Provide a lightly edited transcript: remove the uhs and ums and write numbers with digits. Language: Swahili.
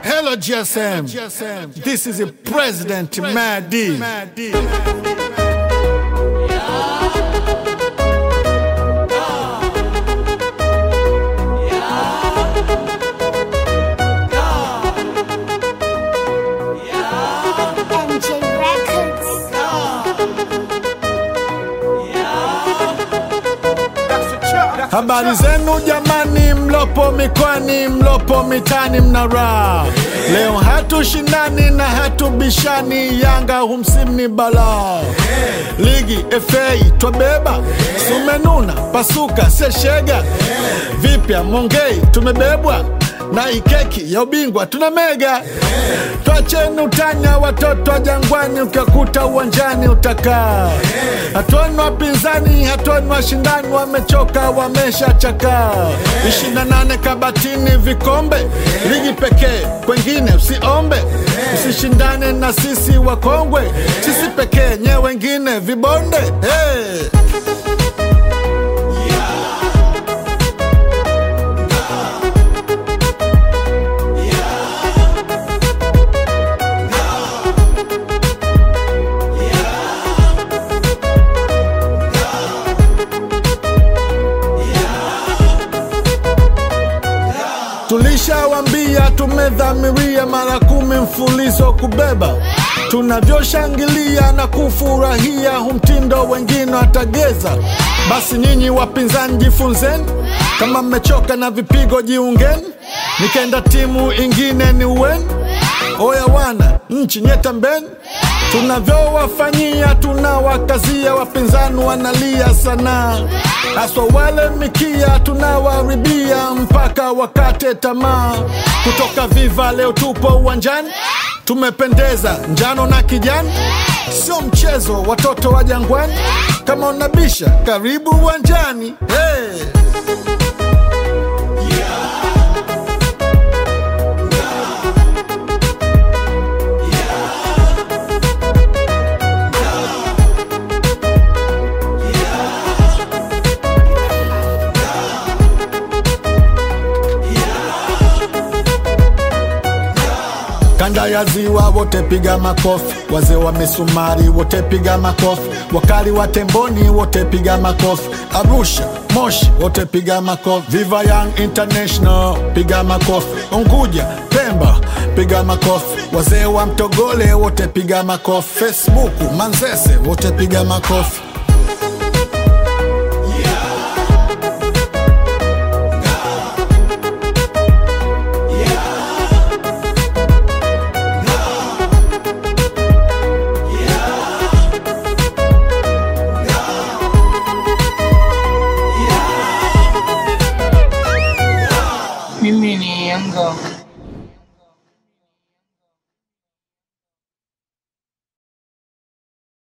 Hello GSM. This is a President Madi. Habari zenu jamani, mlopo mikwani, mlopo mitani mnara. Leo hatushindani na hatubishani, Yanga humsimni bala. Ligi FA twabeba, sumenuna pasuka seshega. Vipya Mongei tumebebwa, na ikeki ya ubingwa tunamega. Tuacheni utanya watoto wa Jangwani, ukakuta uwanjani utakaa. Hatuoni wapinzani, hatuoni washindani, wamechoka wameshachaka. 28 kabatini vikombe, ligi pekee kwengine usiombe. Usishindane na sisi wakongwe, sisi pekee nye wengine vibonde. Hey! Tulishawambia tumedhamiria mara 10 mfulizo kubeba. Tunavyoshangilia na kufurahia humtindo wengine atageza. Basi nyinyi wapinzani jifunzeni, kama mmechoka na vipigo jiungeni. Nikaenda timu ingine ni uweni. Oya wana nchi nyetambeni, tunavyowafanyia tunawakazia. Wapinzani wanalia sana, aswa wale mikia tunawaribia mpaka wakate tamaa. Kutoka Viva leo tupo uwanjani, tumependeza njano na kijani. Sio mchezo watoto wa Jangwani, kama unabisha karibu uwanjani. Hey! Kanda ya Ziwa wote piga makofi, wazee wa misumari wote piga makofi, wakali wa Temboni wote piga makofi, Arusha, Moshi wote piga makofi, Viva Young International piga makofi, Unguja, Pemba piga makofi, wazee wa Mtogole wote piga makofi, Facebook, Manzese wote piga makofi.